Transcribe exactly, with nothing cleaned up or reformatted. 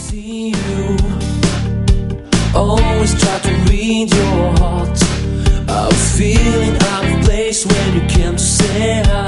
see you. Always try to read your heart. I was feeling out of place when you came to say hi.